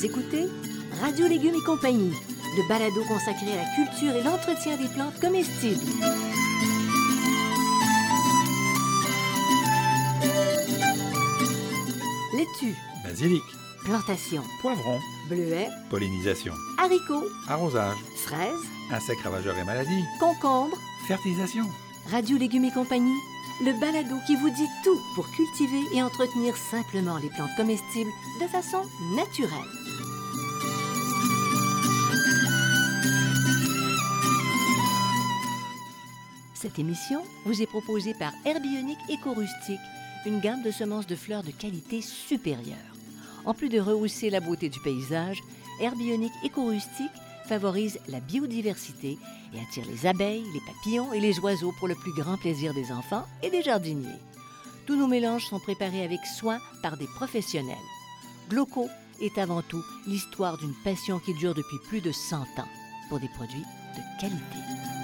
Vous écoutez Radio Légumes et compagnie, le balado consacré à la culture et l'entretien des plantes comestibles. Laitue, Basilic, plantation, poivron, bleuets, pollinisation, haricots, arrosage, fraises, insectes ravageurs et maladies, concombres. fertilisation. Radio Légumes et compagnie, le balado qui vous dit tout pour cultiver et entretenir simplement les plantes comestibles de façon naturelle. Cette émission vous est proposée par Herbionic Éco-Rustique, une gamme de semences de fleurs de qualité supérieure. En plus de rehausser la beauté du paysage, Herbionic Éco-Rustique favorise la biodiversité et attire les abeilles, les papillons et les oiseaux pour le plus grand plaisir des enfants et des jardiniers. Tous nos mélanges sont préparés avec soin par des professionnels. Gloco est avant tout l'histoire d'une passion qui dure depuis plus de 100 ans pour des produits de qualité.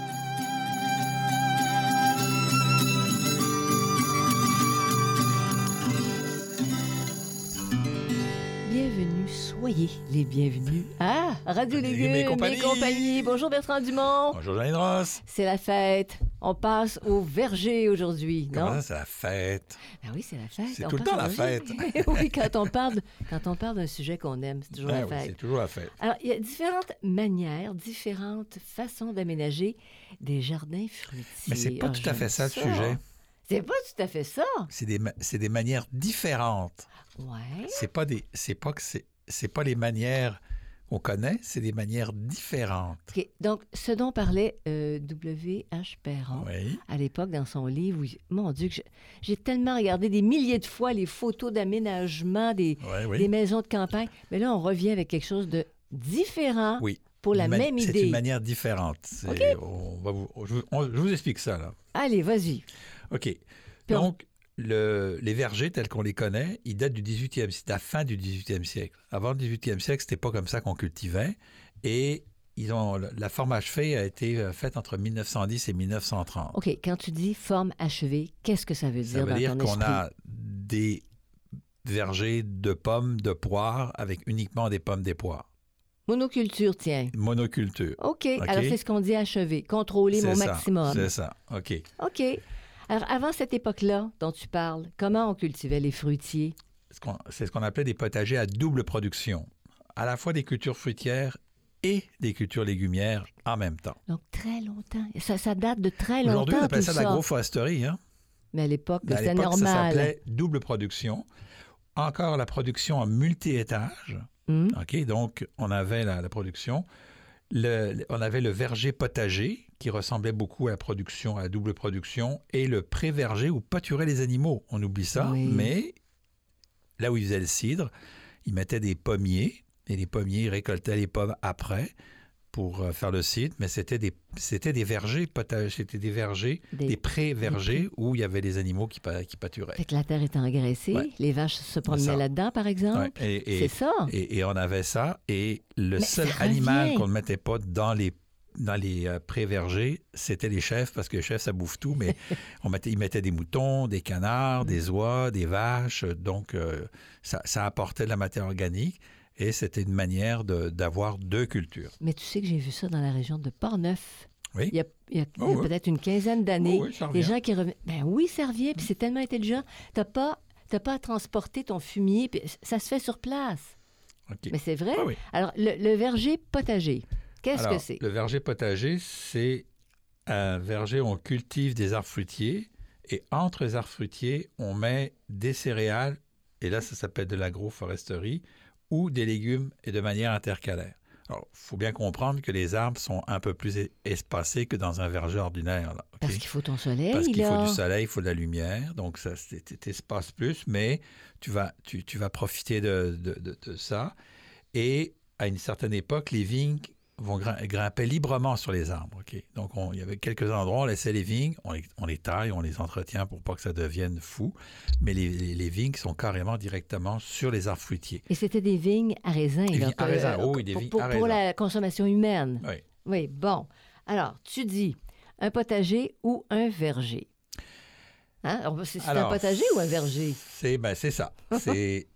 Bienvenue, soyez les bienvenus à Radio Légumes et compagnie. Bonjour Bertrand Dumont. Bonjour Jeanne Ross. C'est la fête. On passe au verger aujourd'hui, non? Comment ça, c'est la fête? Ben oui, c'est la fête. C'est On tout le passe temps au la verger. fête. Oui, quand on parle d'un sujet qu'on aime, c'est toujours Ben la oui, fête. c'est toujours la fête. Alors, il y a différentes manières, différentes façons d'aménager des jardins fruitiers. Mais c'est pas tout à fait ça le sujet. C'est pas tout à fait ça. C'est des manières différentes. Ouais. C'est pas les manières qu'on connaît, c'est des manières différentes. OK. Donc, ce dont parlait W.H. Perron Oui. à l'époque dans son livre, mon Dieu, que j'ai tellement regardé des milliers de fois les photos d'aménagement des maisons de campagne, mais là, on revient avec quelque chose de différent Oui. pour la même C'est idée. une manière différente. OK. Je vous explique ça, là. Allez, vas-y. OK. Donc, les vergers tels qu'on les connaît, ils datent du 18e, c'est la fin du 18e siècle. Avant le 18e siècle, c'était pas comme ça qu'on cultivait. Et la forme achevée a été faite entre 1910 et 1930. OK. Quand tu dis forme achevée, qu'est-ce que ça veut dire dans ton esprit? Ça veut dire qu'on a des vergers de pommes, de poires, avec uniquement des pommes, des poires. Monoculture, tiens. Monoculture. OK. Alors, c'est ce qu'on dit achevé. Contrôler mon maximum. C'est ça. OK. OK. Alors, avant cette époque-là dont tu parles, comment on cultivait les fruitiers? C'est ce qu'on appelait des potagers à double production. À la fois des cultures fruitières et des cultures légumières en même temps. Donc, très longtemps. Ça date de très longtemps. Aujourd'hui, on appelle ça tout de l'agroforesterie. Hein? Mais à l'époque, c'était ça normal. s'appelait double production. Encore la production en multi-étages. OK, donc, on avait la production. On avait le verger potager qui ressemblait beaucoup à la double production, et le pré-verger où pâturaient les animaux. On oublie ça, mais là où ils faisaient le cidre, ils mettaient des pommiers, et les pommiers récoltaient les pommes après pour faire le cidre, mais c'était des vergers potagers, c'était des vergers, des pré-vergers où il y avait les animaux qui pâturaient. Fait que la terre était engraissée, les vaches se promenaient là-dedans, par exemple. Ouais. C'est ça. Et on avait ça, et le seul animal qu'on ne mettait pas dans les pré-vergers, c'était les chèvres, parce que les chèvres, ça bouffe tout, mais ils mettaient des moutons, des canards, des oies, des vaches, donc ça apportait de la matière organique. Et c'était une manière d'avoir deux cultures. Mais tu sais que j'ai vu ça dans la région de Portneuf. Oui. Il y a peut-être une quinzaine d'années. Oui, ça revient. Des gens qui reviennent. Ben oui, ça revient. Puis c'est tellement intelligent. T'as pas à transporter ton fumier. Puis ça se fait sur place. OK. Mais c'est vrai. Oui. Alors, le verger potager, qu'est-ce que c'est? Le verger potager, c'est un verger où on cultive des arbres fruitiers. Et entre les arbres fruitiers, on met des céréales. Et là, ça s'appelle de l'agroforesterie, ou des légumes, et de manière intercalaire. Alors, il faut bien comprendre que les arbres sont un peu plus espacés que dans un verger ordinaire. Là, okay? Parce qu'il faut ton soleil, Parce qu'il faut du soleil, il faut de la lumière, donc ça t'espaces plus, mais tu vas profiter de ça. Et à une certaine époque, les vignes vont grimper librement sur les arbres. Okay? Donc, il y avait quelques endroits où on laissait les vignes, on les taille, on les entretient pour pas que ça devienne fou, mais les vignes sont carrément directement sur les arbres fruitiers. Et c'était des vignes à raisin. Des vignes à raisin, oui, des vignes à raisin. Pour la consommation humaine. Oui. Oui, bon. Alors, tu dis un potager ou un verger. Hein? C'est un potager ou un verger? C'est ça. C'est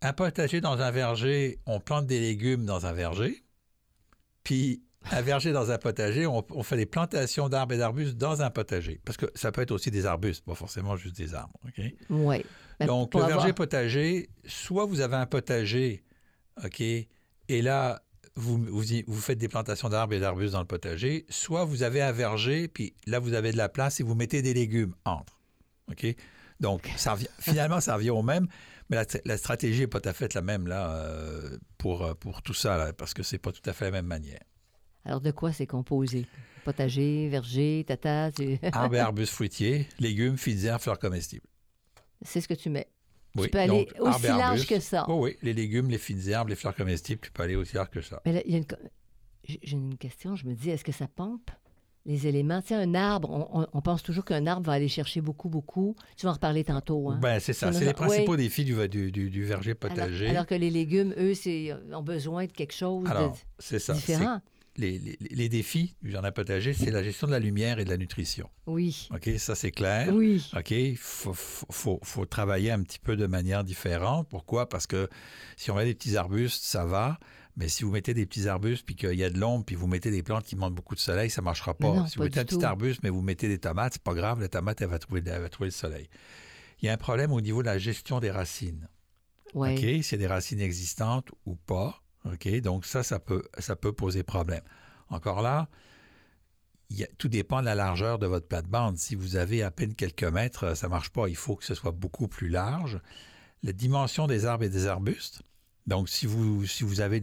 un potager dans un verger, on plante des légumes dans un verger. Puis un verger dans un potager, on fait des plantations d'arbres et d'arbustes dans un potager. Parce que ça peut être aussi des arbustes, pas forcément juste des arbres. OK? Oui. Donc, le verger potager, soit vous avez un potager, OK, et là, vous faites des plantations d'arbres et d'arbustes dans le potager, soit vous avez un verger, puis là, vous avez de la place et vous mettez des légumes entre. OK? Donc, finalement, ça revient au même, mais la stratégie n'est pas tout à fait la même là, pour tout ça, là, parce que c'est pas tout à fait la même manière. Alors, de quoi c'est composé? Potager, verger, tata? Arbres et arbustes fruitiers, légumes, filières, fleurs comestibles. C'est ce que tu mets. Oui, tu peux aller donc, aussi large que ça. Oui, les légumes, les fines herbes, les fleurs comestibles, tu peux aller aussi large que ça. Mais là, j'ai une question, je me dis, est-ce que ça pompe les éléments? Tu sais, un arbre, on pense toujours qu'un arbre va aller chercher beaucoup, beaucoup. Tu vas en reparler tantôt. Hein? Bien, c'est ça. C'est les principaux défis du verger potager. Alors que les légumes, eux, ont besoin de quelque chose c'est ça. différent. Les défis du jardin potager, c'est la gestion de la lumière et de la nutrition. Oui. OK, ça, c'est clair. Oui. OK, il faut travailler un petit peu de manière différente. Pourquoi? Parce que si on met des petits arbustes, ça va. Mais si vous mettez des petits arbustes puis qu'il y a de l'ombre puis vous mettez des plantes qui demandent beaucoup de soleil, ça ne marchera pas. Non, si vous mettez un petit arbuste mais vous mettez des tomates, c'est pas grave, la tomate, elle va trouver le soleil. Il y a un problème au niveau de la gestion des racines. Oui. OK, s'il y a des racines existantes ou pas. OK, donc ça peut poser problème. Encore là, tout dépend de la largeur de votre plate-bande. Si vous avez à peine quelques mètres, ça ne marche pas. Il faut que ce soit beaucoup plus large. La dimension des arbres et des arbustes. Donc, si vous avez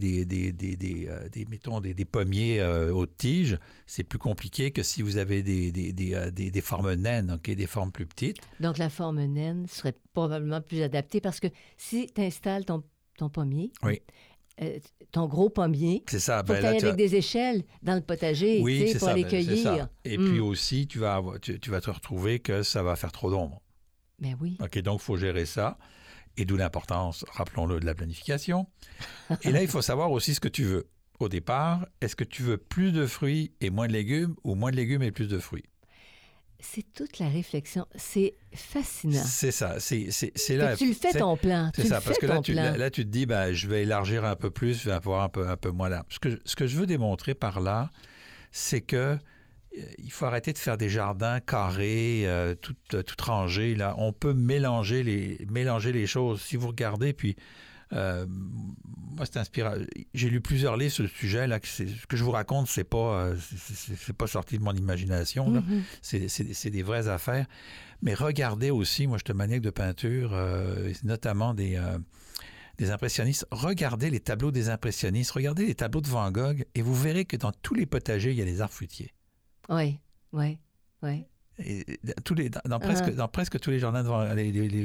des pommiers haute tige, c'est plus compliqué que si vous avez des formes naines, okay, des formes plus petites. Donc, la forme naine serait probablement plus adaptée parce que si tu installes ton pommier, oui. Ton gros pommier, c'est ça. Il faut que tu ailles avec des échelles dans le potager pour aller cueillir. C'est ça. Et puis aussi, tu vas te retrouver que ça va faire trop d'ombre. Ben oui. OK, donc il faut gérer ça. Et d'où l'importance, rappelons-le, de la planification. Et là, il faut savoir aussi ce que tu veux. Au départ, est-ce que tu veux plus de fruits et moins de légumes ou moins de légumes et plus de fruits? C'est toute la réflexion. C'est fascinant. C'est ça. C'est là. Tu le fais ton plan. C'est ça, parce que là, tu te dis, je vais élargir un peu plus, je vais avoir un peu moins là. Ce que je veux démontrer par là, c'est que il faut arrêter de faire des jardins carrés, tout rangés. Là. On peut mélanger les choses. Si vous regardez, puis moi, c'est inspirant. J'ai lu plusieurs livres sur le sujet. Là, ce que je vous raconte, c'est pas sorti de mon imagination. Là. Mm-hmm. C'est des vraies affaires. Mais regardez aussi, moi, je suis maniaque de peinture, notamment des impressionnistes. Regardez les tableaux des impressionnistes. Regardez les tableaux de Van Gogh et vous verrez que dans tous les potagers, il y a des arbres fruitiers. Oui. Et dans presque tous les jardins de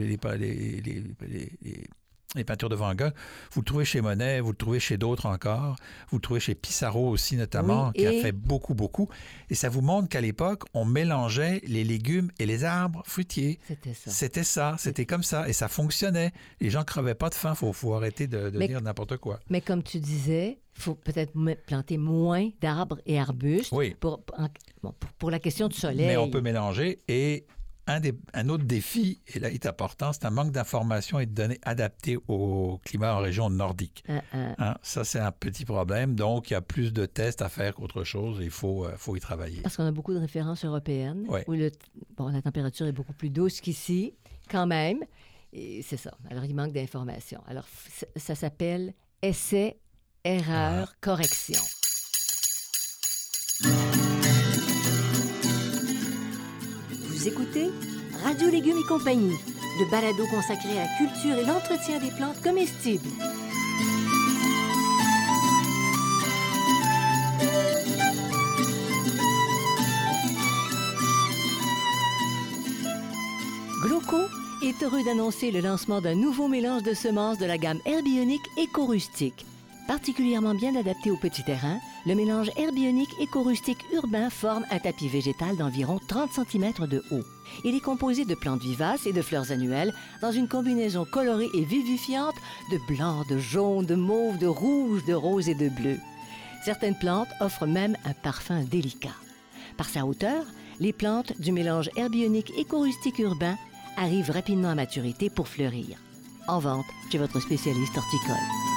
les peintures de Van Gogh, vous le trouvez chez Monet, vous le trouvez chez d'autres encore, vous le trouvez chez Pissarro aussi notamment, qui a fait beaucoup. Et ça vous montre qu'à l'époque, on mélangeait les légumes et les arbres fruitiers. C'était comme ça, et ça fonctionnait. Les gens ne crevaient pas de faim, il faut arrêter de dire n'importe quoi. Mais comme tu disais, il faut peut-être planter moins d'arbres et arbustes pour la question du soleil. Mais on peut mélanger et un autre défi, et là il est important, c'est un manque d'informations et de données adaptées au climat en région nordique. Hein, ça, c'est un petit problème. Donc, il y a plus de tests à faire qu'autre chose et il faut y travailler. Parce qu'on a beaucoup de références européennes où la température est beaucoup plus douce qu'ici, quand même. Et c'est ça. Alors, il manque d'informations. Alors, ça s'appelle essai, erreur, correction. Vous écoutez Radio Légumes et compagnie, le balado consacré à la culture et l'entretien des plantes comestibles. Gloco est heureux d'annoncer le lancement d'un nouveau mélange de semences de la gamme Herbionic Éco-Rustique. Particulièrement bien adapté aux petits terrains, le mélange Herbionic Éco-Rustique urbain forme un tapis végétal d'environ 30 cm de haut. Il est composé de plantes vivaces et de fleurs annuelles dans une combinaison colorée et vivifiante de blanc, de jaune, de mauve, de rouge, de rose et de bleu. Certaines plantes offrent même un parfum délicat. Par sa hauteur, les plantes du mélange Herbionic Éco-Rustique urbain arrivent rapidement à maturité pour fleurir. En vente chez votre spécialiste horticole.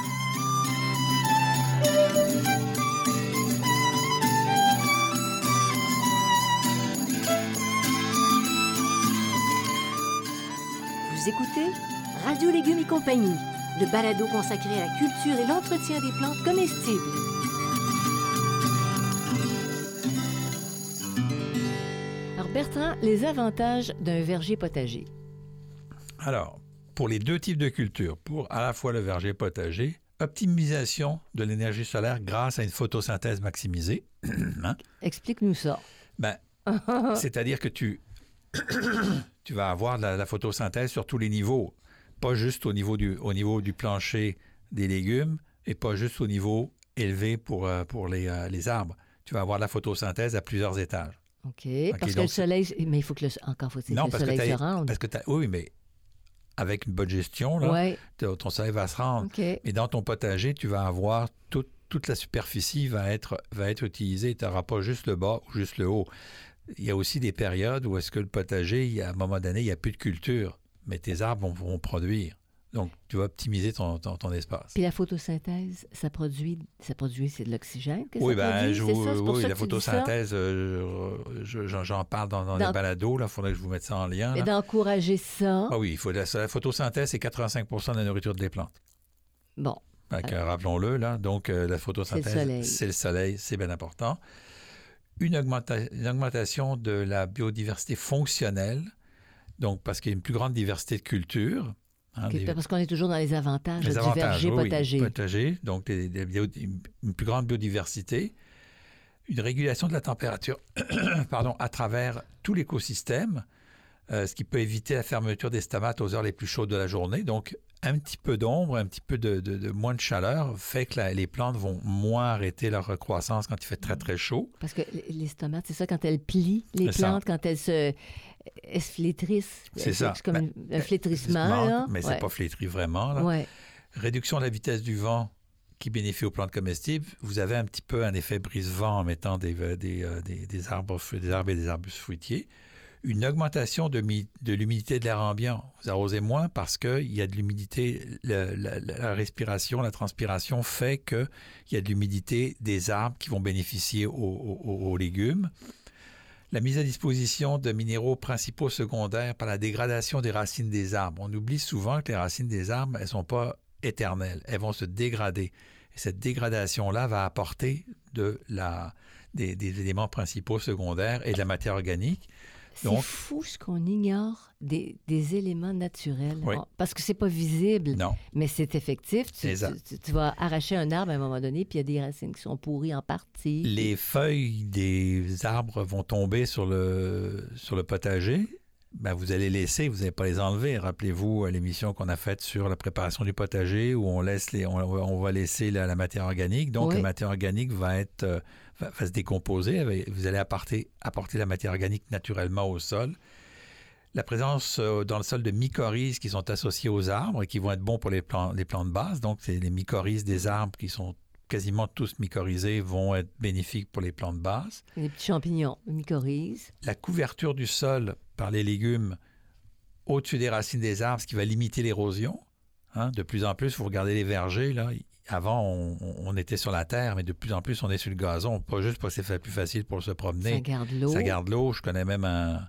Vous écoutez Radio Légumes et compagnie, le balado consacré à la culture et l'entretien des plantes comestibles. Alors Bertrand, les avantages d'un verger potager. Alors, pour les deux types de cultures, pour à la fois le verger potager, optimisation de l'énergie solaire grâce à une photosynthèse maximisée. Hein? Explique-nous ça. Ben, c'est-à-dire que tu vas avoir la photosynthèse sur tous les niveaux, pas juste au niveau du plancher des légumes et pas juste au niveau élevé pour les arbres. Tu vas avoir la photosynthèse à plusieurs étages. OK. Parce que le soleil... Mais il faut que le soleil se rende. Oui, mais avec une bonne gestion, là, ton soleil va se rendre. Okay. Mais dans ton potager, tu vas avoir toute la superficie va être utilisée. Tu n'auras pas juste le bas ou juste le haut. Il y a aussi des périodes où est-ce que le potager, à un moment donné, il n'y a plus de culture, mais tes arbres vont produire. Donc, tu vas optimiser ton espace. Puis la photosynthèse, ça produit c'est de l'oxygène que oui, ça produit? Oui, la photosynthèse, j'en parle dans les balados. Il faudrait que je vous mette ça en lien. Et d'encourager ça. Ah oui, la photosynthèse, c'est 85 de la nourriture des plantes. Bon. Rappelons-le, là. Donc, la photosynthèse, c'est le soleil, c'est bien important. Une augmentation de la biodiversité fonctionnelle, donc parce qu'il y a une plus grande diversité de cultures. Parce qu'on est toujours dans les avantages du verger potager. Potager, donc une plus grande biodiversité, une régulation de la température à travers tout l'écosystème, ce qui peut éviter la fermeture des stomates aux heures les plus chaudes de la journée. Donc, un petit peu d'ombre, un petit peu de moins de chaleur fait que les plantes vont moins arrêter leur croissance quand il fait très, très chaud. Parce que les stomates, c'est ça, quand elles plient, les plantes, quand elles se flétrissent. C'est ça. C'est comme un flétrissement. Là. Mais c'est pas flétri vraiment. Là. Ouais. Réduction de la vitesse du vent qui bénéficie aux plantes comestibles. Vous avez un petit peu un effet brise-vent en mettant des arbres et des arbustes fruitiers. Une augmentation de l'humidité de l'air ambiant. Vous arrosez moins parce qu'il y a de l'humidité. La respiration, la transpiration fait qu'il y a de l'humidité des arbres qui vont bénéficier aux légumes. La mise à disposition de minéraux principaux secondaires par la dégradation des racines des arbres. On oublie souvent que les racines des arbres, elles ne sont pas éternelles. Elles vont se dégrader. Et cette dégradation-là va apporter des éléments principaux secondaires et de la matière organique. C'est fou ce qu'on ignore des éléments naturels. Oui. Parce que c'est pas visible, non. Mais c'est effectif. Tu vas arracher un arbre à un moment donné, puis il y a des racines qui sont pourries en partie. Les feuilles des arbres vont tomber sur le potager. Ben, vous allez laisser, vous n'allez pas les enlever. Rappelez-vous l'émission qu'on a faite sur la préparation du potager où on va laisser la matière organique. Donc, la matière organique va se décomposer. Vous allez apporter la matière organique naturellement au sol. La présence dans le sol de mycorhizes qui sont associées aux arbres et qui vont être bons pour les plantes basses. Donc, c'est les mycorhizes des arbres qui sont quasiment tous mycorhizés vont être bénéfiques pour les plantes basses. Les petits champignons, les mycorhizes. La couverture du sol par les légumes au-dessus des racines des arbres, ce qui va limiter l'érosion. De plus en plus, vous regardez les vergers, là, avant, on était sur la terre, mais de plus en plus, on est sur le gazon. Pas juste parce que c'est plus facile pour se promener. Ça garde l'eau. Ça garde l'eau. Je connais même un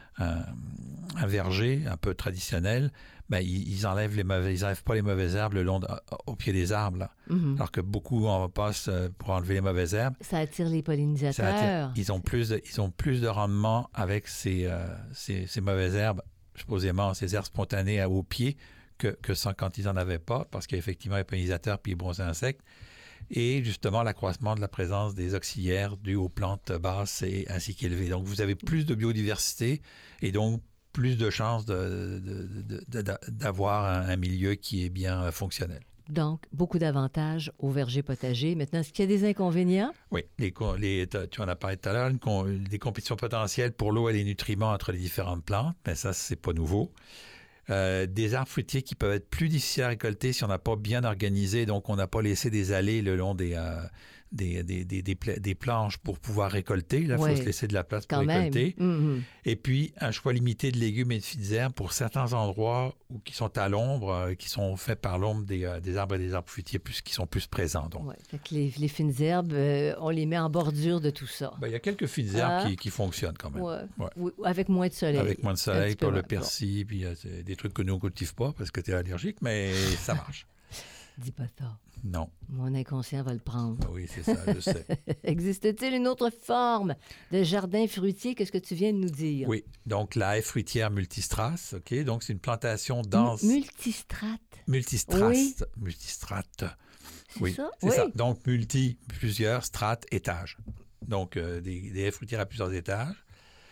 verger un peu traditionnel. Ben, ils enlèvent pas les mauvaises herbes au pied des arbres. Là. Mm-hmm. Alors que beaucoup en passent pour enlever les mauvaises herbes. Ça attire les pollinisateurs. Ils ont plus de rendement avec ces mauvaises herbes, supposément ces herbes spontanées au pied, que sans quand ils n'en avaient pas, parce qu'il y a effectivement les pollinisateurs puis les bons insectes. Et justement, l'accroissement de la présence des auxiliaires dus aux plantes basses ainsi qu'élevées. Donc, vous avez plus de biodiversité et donc plus de chances d'avoir un milieu qui est bien fonctionnel. Donc, beaucoup d'avantages au verger potager. Maintenant, est-ce qu'il y a des inconvénients? Oui, tu en as parlé tout à l'heure, des compétitions potentielles pour l'eau et les nutriments entre les différentes plantes, mais ça, c'est pas nouveau. Des arbres fruitiers qui peuvent être plus difficiles à récolter si on n'a pas bien organisé, donc on n'a pas laissé des allées le long des des planches pour pouvoir récolter. Là, il faut se laisser de la place pour récolter. Et puis, un choix limité de légumes et de fines herbes pour certains endroits qui sont à l'ombre, qui sont faits par l'ombre des arbres et des arbres fruitiers qui sont plus présents. Oui, les fines herbes, on les met en bordure de tout ça. Il y a quelques fines herbes qui fonctionnent quand même. Ouais. Avec moins de soleil. Avec moins de soleil, pour le persil, puis des trucs que nous, on ne cultive pas parce que tu es allergique, mais ça marche. Dis pas ça. Non. Mon inconscient va le prendre. Oui, c'est ça, je sais. Existe-t-il une autre forme de jardin fruitier que ce que tu viens de nous dire? Oui. Donc, la haie fruitière multistrace, OK? Donc, c'est une plantation dense. Multistrate. Multistrace. Oui. Multistrate. C'est ça? C'est ça. Donc, plusieurs, strates, étages. Donc, des haies fruitières à plusieurs étages.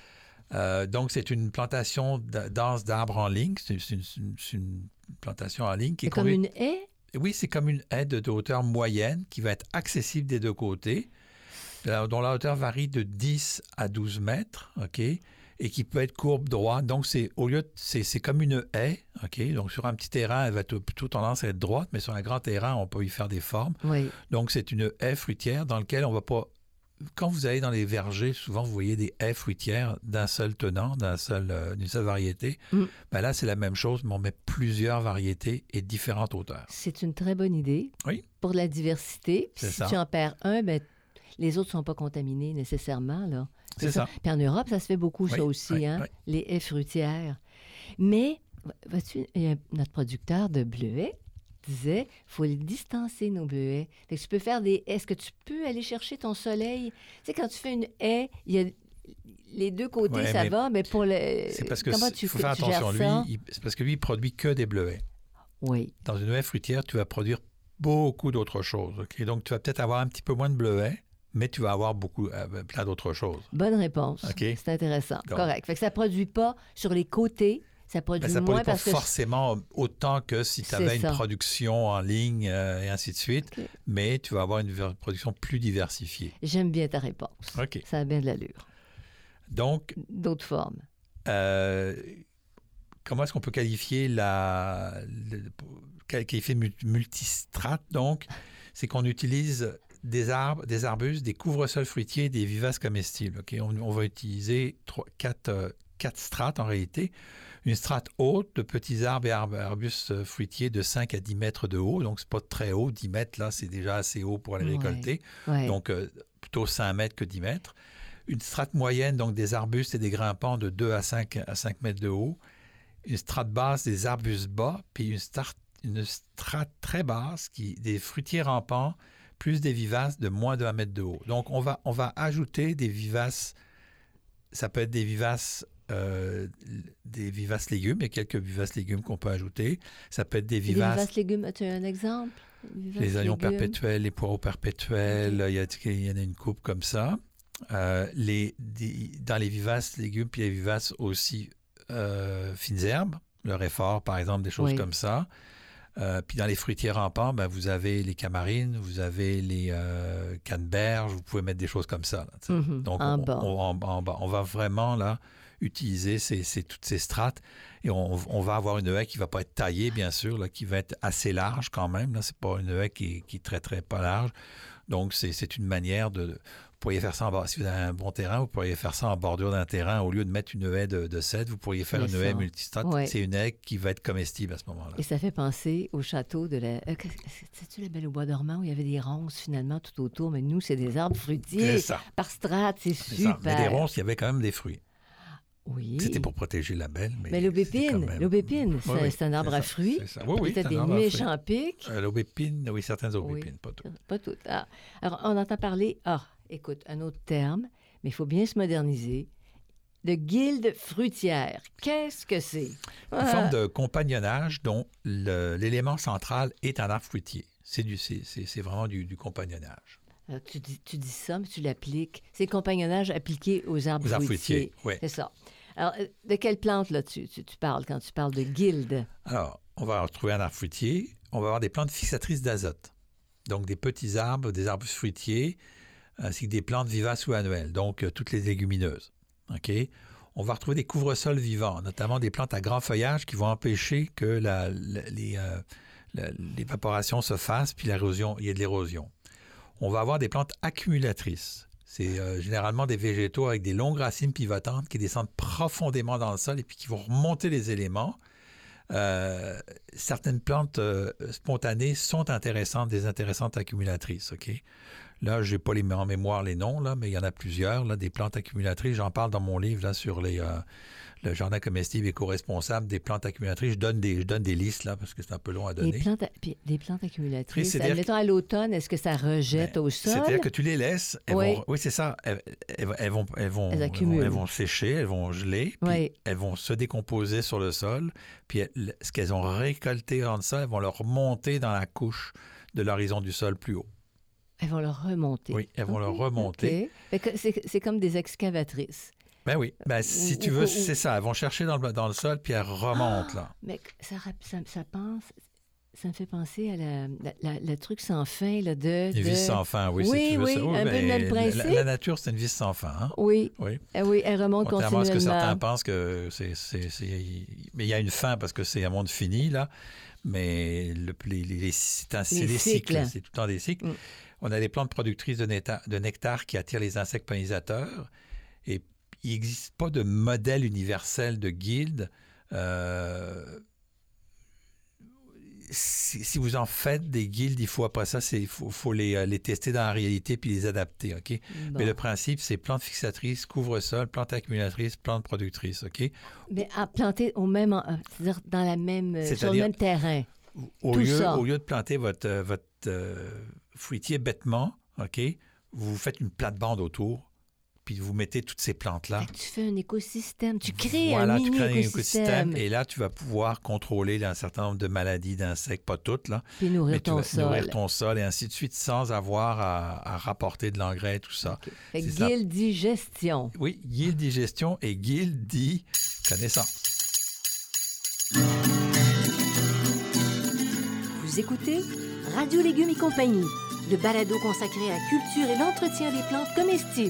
Donc, c'est une plantation dense d'arbres en ligne. C'est une plantation en ligne qui est comme une haie? Oui, c'est comme une haie de hauteur moyenne qui va être accessible des deux côtés, dont la hauteur varie de 10 à 12 mètres, OK, et qui peut être courbe droite. Donc, c'est comme une haie, OK. Donc, sur un petit terrain, elle va plutôt tendance à être droite, mais sur un grand terrain, on peut y faire des formes. Oui. Donc, c'est une haie fruitière dans laquelle on ne va pas... Quand vous allez dans les vergers, souvent, vous voyez des haies fruitières d'un seul tenant, d'une seule variété. Ben là, c'est la même chose, mais on met plusieurs variétés et différentes hauteurs. C'est une très bonne idée. Oui. Pour la diversité. C'est si ça. tu en perds un, ben, les autres ne sont pas contaminés nécessairement, là. C'est ça. Puis en Europe, ça se fait beaucoup, ça aussi, hein? Les haies fruitières. Mais, vois-tu, il y a notre producteur de bleuets disait, il faut les distancer, nos bleuets. Fait que tu peux faire des haies. Est-ce que tu peux aller chercher ton soleil? Tu sais, quand tu fais une haie, il y a les deux côtés, ça va, mais pour le... C'est parce que comment faut faire attention. C'est parce que lui, il produit que des bleuets. Oui. Dans une haie fruitière, tu vas produire beaucoup d'autres choses. Okay? Donc, tu vas peut-être avoir un petit peu moins de bleuets, mais tu vas avoir plein d'autres choses. Bonne réponse. Okay? C'est intéressant. Donc, correct. Fait que ça ne produit pas sur les côtés. Ça produit ça moins produit pas forcément autant que si tu avais une production en ligne et ainsi de suite, mais tu vas avoir une production plus diversifiée. J'aime bien ta réponse. OK. Ça a bien de l'allure. Donc... D'autres formes. Comment est-ce qu'on peut qualifier qualifier multistrate? Donc, c'est qu'on utilise des arbustes, des couvre-sols fruitiers et des vivaces comestibles. Okay? On va utiliser 4 strates en réalité. Une strate haute de petits arbres et arbustes fruitiers de 5 à 10 mètres de haut. Donc, ce n'est pas très haut. 10 mètres, là, c'est déjà assez haut pour aller récolter. Ouais. Donc, plutôt 5 mètres que 10 mètres. Une strate moyenne, donc des arbustes et des grimpants de 2 à 5 mètres de haut. Une strate basse, des arbustes bas. Puis une strate très basse, des fruitiers rampants, plus des vivaces de moins de 1 mètre de haut. Donc, on va ajouter des vivaces. Ça peut être des vivaces légumes. Il y a quelques vivaces légumes qu'on peut ajouter. Ça peut être des vivaces... Les vivaces légumes, as-tu un exemple? Les oignons perpétuels, les poireaux perpétuels, il y en a une coupe comme ça. Dans les vivaces légumes, puis les vivaces aussi fines herbes, le réfort, par exemple, des choses comme ça. Puis dans les fruitiers rampants, vous avez les camarines, vous avez les canneberges, vous pouvez mettre des choses comme ça. Là, donc, en bas. On va vraiment là utiliser toutes ces strates et on va avoir une haie qui ne va pas être taillée, bien sûr, là, qui va être assez large quand même. Ce n'est pas une haie qui est très, très pas large. Donc, c'est une manière de... Vous pourriez faire ça si vous avez un bon terrain, vous pourriez faire ça en bordure d'un terrain. Au lieu de mettre une haie de cèdre, vous pourriez faire une haie multistrate. Ouais. C'est une haie qui va être comestible à ce moment-là. Et ça fait penser au château de la... C'est-tu la Belle au Bois dormant où il y avait des ronces finalement tout autour? Mais nous, c'est des arbres fruitiers. C'est ça. Par strate, c'est super. Ça. Mais des ronces, il y avait quand même des fruits. Oui. C'était pour protéger la belle. Mais l'aubépine, c'est un arbre à fruits. C'est ça. Oui, peut-être des méchants pics. L'aubépine, oui, certaines aubépines, pas toutes. Pas toutes. Ah. Alors, on entend parler... écoute, un autre terme, mais il faut bien se moderniser. De guilde fruitière. Qu'est-ce que c'est? Une forme de compagnonnage dont l'élément central est un arbre fruitier. C'est vraiment du compagnonnage. Alors, tu dis ça, mais tu l'appliques. C'est le compagnonnage appliqué aux arbres fruitiers. Oui. C'est ça. Alors, de quelle plante, là, tu parles quand tu parles de guilde? Alors, on va retrouver un arbre fruitier. On va avoir des plantes fixatrices d'azote. Donc, des petits arbres, des arbustes fruitiers, ainsi que des plantes vivaces ou annuelles, donc toutes les légumineuses. Okay? On va retrouver des couvre-sols vivants, notamment des plantes à grand feuillage qui vont empêcher que l'évaporation se fasse, puis il y ait de l'érosion. On va avoir des plantes accumulatrices. C'est généralement des végétaux avec des longues racines pivotantes qui descendent profondément dans le sol et puis qui vont remonter les éléments. Certaines plantes spontanées sont intéressantes, des intéressantes accumulatrices, OK? Là, je n'ai pas en mémoire les noms, là, mais il y en a plusieurs, là, des plantes accumulatrices. J'en parle dans mon livre là, sur le jardin comestible éco-responsable, des plantes accumulatrices. Je donne des listes, là, parce que c'est un peu long à donner. Les plantes accumulatrices, admettons à l'automne, est-ce que ça rejette au sol? C'est-à-dire que tu les laisses, oui, c'est ça, elles vont sécher, elles vont geler, puis elles vont se décomposer sur le sol, puis ce qu'elles ont récolté en sol, elles vont le remonter dans la couche de l'horizon du sol plus haut. Elles vont le remonter. Oui, elles vont le remonter. C'est comme des excavatrices. Ben oui. Ben, si tu veux, c'est ça. Elles vont chercher dans le sol, puis elles remontent, là. Mais ça me fait penser à le truc sans fin, là, Une vis sans fin, oui. Oui, si tu veux ça. Un peu de même principe. La nature, c'est une vis sans fin. Hein? Oui. Oui. Oui, elle remonte continuellement. Contrairement à ce que certains pensent que mais il y a une fin parce que c'est un monde fini, là. Mais c'est des cycles. C'est tout le temps des cycles. On a des plantes productrices de nectar qui attirent les insectes pollinisateurs. Et il n'existe pas de modèle universel de guilde. Si vous en faites des guildes, il faut après ça, il faut les tester dans la réalité puis les adapter, OK? Bon. Mais le principe, c'est plantes fixatrices, couvre-sol, plantes accumulatrices, plantes productrices, OK? Mais à planter c'est-à-dire sur le même terrain. Au lieu de planter votre fruitier bêtement, OK, vous faites une plate-bande autour, puis vous mettez toutes ces plantes-là. Tu fais un écosystème, tu crées un mini-écosystème. Et là, tu vas pouvoir contrôler un certain nombre de maladies d'insectes, pas toutes, là. Puis nourrir ton sol et ainsi de suite, sans avoir à rapporter de l'engrais, tout ça. Okay. Fait guilde dit gestion. Oui, guilde dit gestion et guilde dit connaissance. Vous écoutez Radio Légumes et compagnie, le balado consacré à la culture et l'entretien des plantes comestibles.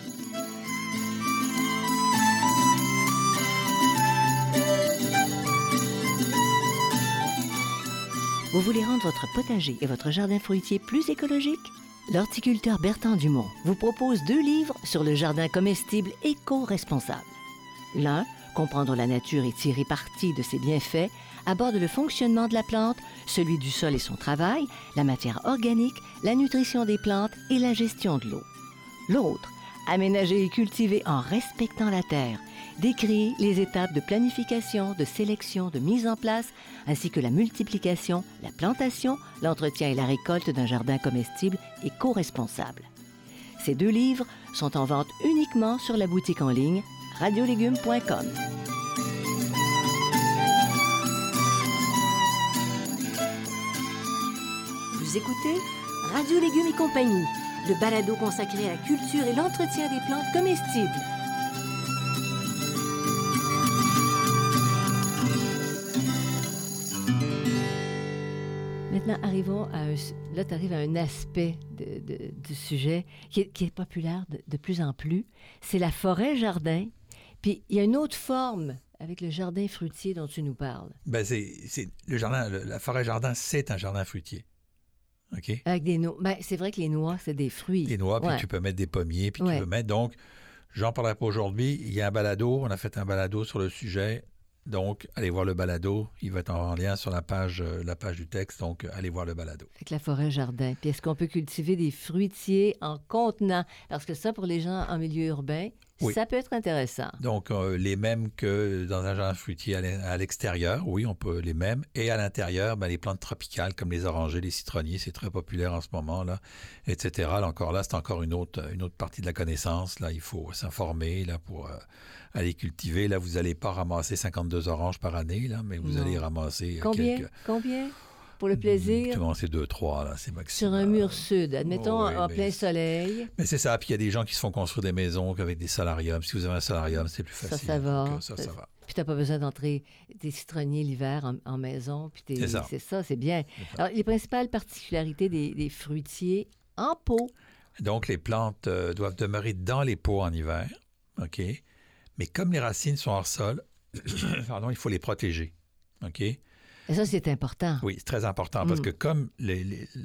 Vous voulez rendre votre potager et votre jardin fruitier plus écologique? L'horticulteur Bertrand Dumont vous propose 2 livres sur le jardin comestible éco-responsable. L'un, Comprendre la nature et tirer parti de ses bienfaits, aborde le fonctionnement de la plante, celui du sol et son travail, la matière organique, la nutrition des plantes et la gestion de l'eau. L'autre, Aménager et cultiver en respectant la terre, décrit les étapes de planification, de sélection, de mise en place, ainsi que la multiplication, la plantation, l'entretien et la récolte d'un jardin comestible éco-responsable. Ces 2 livres sont en vente uniquement sur la boutique en ligne radiolégumes.com. Vous écoutez Radio Légumes et compagnie, le balado consacré à la culture et l'entretien des plantes comestibles. Maintenant, arrivons là, tu arrives à un aspect du sujet qui est populaire de plus en plus. C'est la forêt-jardin. Puis, il y a une autre forme avec le jardin fruitier dont tu nous parles. Bien, la forêt-jardin, c'est un jardin fruitier. OK? Avec des noix. Bien, c'est vrai que les noix, c'est des fruits. Des noix, puis tu peux mettre des pommiers, puis tu peux mettre... Donc, j'en parlerai pas aujourd'hui. Il y a un balado. On a fait un balado sur le sujet. Donc, allez voir le balado. Il va être en lien sur la page du texte. Donc, allez voir le balado. Avec la forêt-jardin. Puis, est-ce qu'on peut cultiver des fruitiers en contenant? Parce que ça, pour les gens en milieu urbain, ça peut être intéressant. Donc, les mêmes que dans un jardin fruitier à l'extérieur, oui, on peut les mêmes. Et à l'intérieur, les plantes tropicales comme les orangers, les citronniers, c'est très populaire en ce moment, là, etc. Là, c'est encore une autre partie de la connaissance. Là, il faut s'informer là, pour aller cultiver. Là, vous n'allez pas ramasser 52 oranges par année, là, mais vous allez ramasser Combien? Pour le plaisir? C'est 2-3, là, c'est maximum. Sur un mur sud, admettons, en plein soleil. Mais c'est ça, puis il y a des gens qui se font construire des maisons avec des solariums. Si vous avez un solarium, c'est plus facile. Ça va. Donc, ça va. Puis tu n'as pas besoin d'entrer des citronniers l'hiver en maison. Puis c'est ça, c'est bien. Alors, les principales particularités des fruitiers en pot. Donc, les plantes doivent demeurer dans les pots en hiver, OK? Mais comme les racines sont hors sol, il faut les protéger, OK? Et ça, c'est important. Oui, c'est très important parce que comme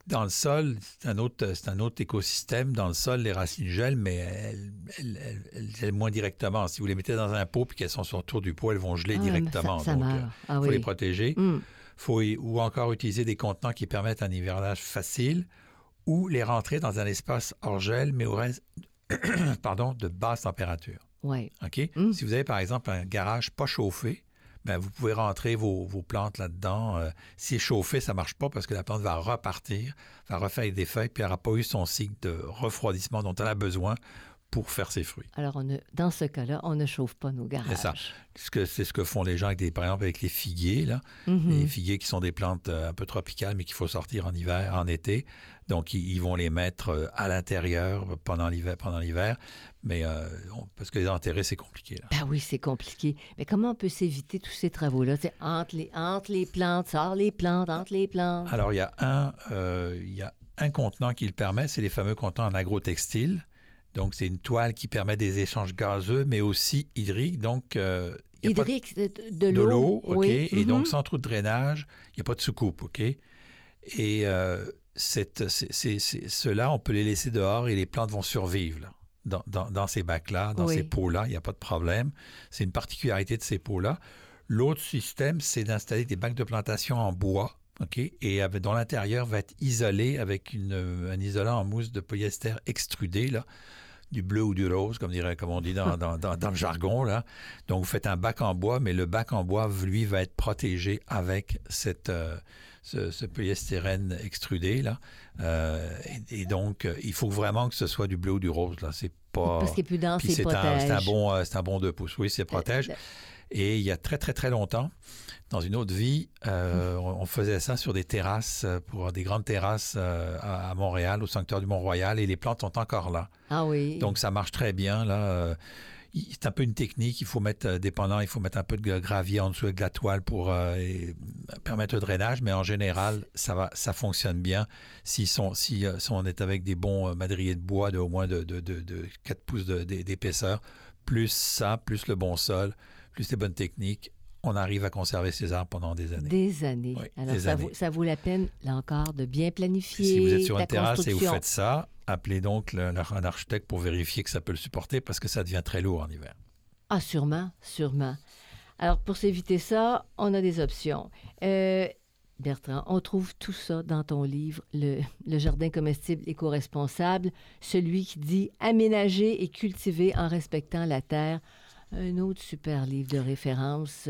dans le sol, c'est un autre écosystème. Dans le sol, les racines gèlent, mais elles gèlent moins directement. Si vous les mettez dans un pot et qu'elles sont sur le tour du pot, elles vont geler directement. Ça Donc, meurt. il faut les protéger. Ou encore utiliser des contenants qui permettent un hivernage facile ou les rentrer dans un espace hors gel, mais au reste de basse température. Oui. OK? Si vous avez, par exemple, un garage pas chauffé, bien, vous pouvez rentrer vos plantes là-dedans. Si c'est chauffé, ça ne marche pas parce que la plante va repartir, va refaire des feuilles, puis elle n'aura pas eu son cycle de refroidissement dont elle a besoin pour faire ses fruits. Alors, dans ce cas-là, on ne chauffe pas nos garages. C'est ça. C'est ce que font les gens, par exemple, avec les figuiers. Là. Les figuiers qui sont des plantes un peu tropicales, mais qu'il faut sortir en hiver, en été. Donc, ils vont les mettre à l'intérieur pendant l'hiver. Mais parce que les enterrer, c'est compliqué. Là. Ben oui, c'est compliqué. Mais comment on peut s'éviter tous ces travaux-là? C'est entre les plantes, sort les plantes, entre les plantes. Alors, il y a un contenant qui le permet, c'est les fameux contenants en agrotextile. Donc, c'est une toile qui permet des échanges gazeux, mais aussi hydriques. Donc, hydrique, de l'eau, OK? Oui. Et donc, sans trop de drainage, il n'y a pas de soucoupe, OK? Et ceux-là, on peut les laisser dehors et les plantes vont survivre là, dans ces bacs-là, dans ces pots-là. Il n'y a pas de problème. C'est une particularité de ces pots-là. L'autre système, c'est d'installer des bacs de plantation en bois, OK? Et dont l'intérieur va être isolé avec un isolant en mousse de polyester extrudé, là, du bleu ou du rose, comme on dit dans le jargon. Là. Donc, vous faites un bac en bois, mais le bac en bois, lui, va être protégé avec ce polyestyrène extrudé. Là. Et donc, il faut vraiment que ce soit du bleu ou du rose. Là. C'est pas... Parce qu'il est plus dense, c'est protège. C'est un bon 2 pouces. Oui, c'est protège. Et il y a très, très, très longtemps, dans une autre vie, on faisait ça sur des terrasses, pour des grandes terrasses à Montréal, au sanctuaire du Mont-Royal, et les plantes sont encore là. Ah oui. Donc, ça marche très bien, là. C'est un peu une technique, il faut mettre un peu de gravier en dessous avec de la toile pour permettre le drainage, mais en général, ça fonctionne bien si on est avec des bons madriers de bois de au moins de 4 pouces d'épaisseur, plus le bon sol, plus les bonnes techniques, on arrive à conserver ces arbres pendant des années. Des années. Oui, Alors, ça vaut la peine, là encore, de bien planifier. Si vous êtes sur une terrasse et vous faites ça, appelez donc un architecte pour vérifier que ça peut le supporter parce que ça devient très lourd en hiver. Ah, sûrement. Alors, pour s'éviter ça, on a des options. Bertrand, on trouve tout ça dans ton livre, le jardin comestible éco-responsable, celui qui dit « Aménager et cultiver en respectant la terre ». Un autre super livre de référence,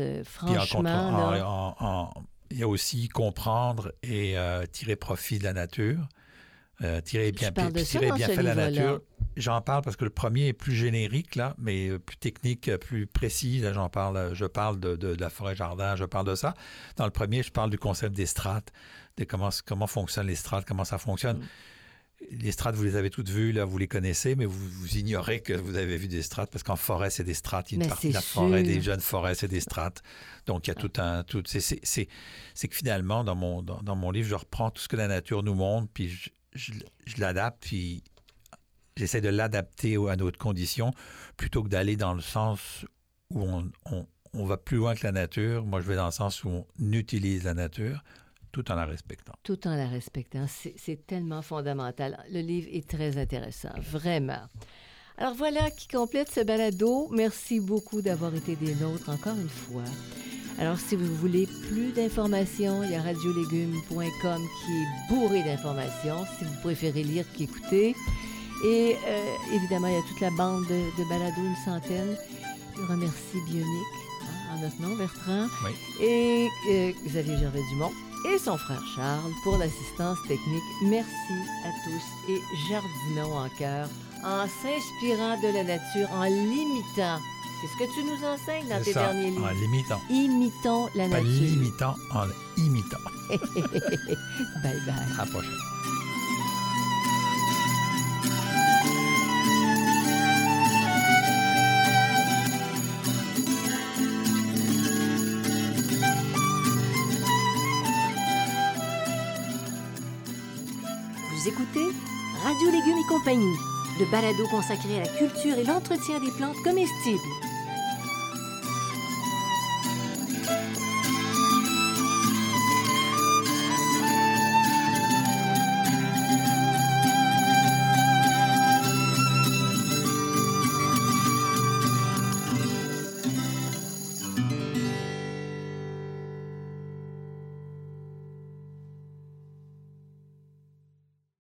franchement. Il y a aussi comprendre et tirer profit de la nature, tirer bien fait de la nature. J'en parle parce que le premier est plus générique, là, mais plus technique, plus précis. Là, je parle de la forêt-jardin, je parle de ça. Dans le premier, je parle du concept des strates, de comment fonctionnent les strates, comment ça fonctionne. Les strates, vous les avez toutes vues, là, vous les connaissez, mais vous ignorez que vous avez vu des strates, parce qu'en forêt, c'est des strates. Il y a une partie de la forêt, des jeunes forêts, c'est des strates. Donc, il y a c'est que finalement, dans mon livre, je reprends tout ce que la nature nous montre, puis je l'adapte, puis j'essaie de l'adapter à notre condition, plutôt que d'aller dans le sens où on va plus loin que la nature. Moi, je vais dans le sens où on utilise la nature, tout en la respectant. Tout en la respectant. C'est tellement fondamental. Le livre est très intéressant, vraiment. Alors voilà qui complète ce balado. Merci beaucoup d'avoir été des nôtres encore une fois. Alors, si vous voulez plus d'informations, il y a radiolégumes.com qui est bourré d'informations, si vous préférez lire qu'écouter. Et évidemment, il y a toute la bande de balados, une centaine. Je remercie Bionic, en notre nom, Bertrand, et Xavier Gervais-Dumont et son frère Charles pour l'assistance technique. Merci à tous et jardinons en cœur en s'inspirant de la nature, en l'imitant. C'est ce que tu nous enseignes dans tes derniers livres. En l'imitant. Imitons la nature. Pas l'imitant, en imitant. Bye bye. À la prochaine. Vous écoutez Radio Légumes et compagnie, le balado consacré à la culture et l'entretien des plantes comestibles.